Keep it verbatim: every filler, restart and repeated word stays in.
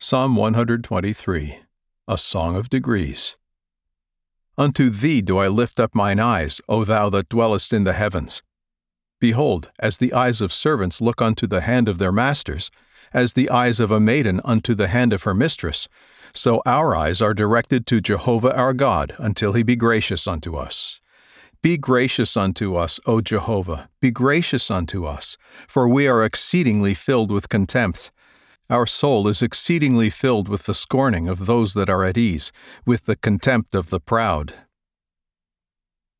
Psalm one twenty-three, a Song of Degrees. Unto thee do I lift up mine eyes, O thou that dwellest in the heavens. Behold, as the eyes of servants look unto the hand of their masters, as the eyes of a maiden unto the hand of her mistress, so our eyes are directed to Jehovah our God, until he be gracious unto us. Be gracious unto us, O Jehovah, be gracious unto us, for we are exceedingly filled with contempt. Our soul is exceedingly filled with the scorning of those that are at ease, with the contempt of the proud.